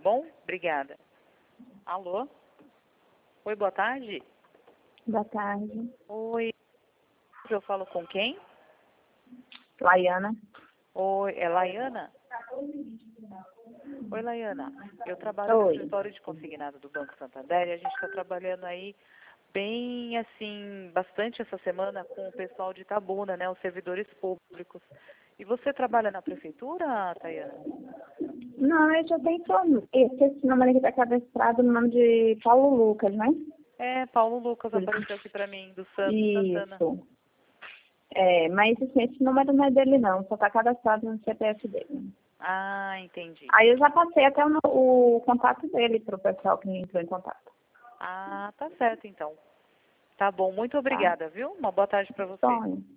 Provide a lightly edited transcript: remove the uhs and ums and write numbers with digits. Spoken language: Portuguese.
bom? Obrigada. Alô? Oi, boa tarde. Boa tarde. Oi, eu falo com quem? Laiana. Oi, é Laiana? Oi, Laiana. Eu trabalho no escritório de consignado do Banco Santander e a gente está trabalhando aí bem, assim, bastante essa semana com o pessoal de Itabuna, né, os servidores públicos. E você trabalha na prefeitura, Tayana? Não, eu já tenho todo. Esse número aqui está cadastrado no nome de Paulo Lucas, né? É, Paulo Lucas apareceu aqui para mim, do Santos Santana. Isso. É, mas assim, esse número não é dele não, só está cadastrado no CPF dele. Ah, entendi. Aí eu já passei até o contato dele para o pessoal que entrou em contato. Ah, tá certo então. Tá bom, muito obrigada, viu? Uma boa tarde para você. Sonho.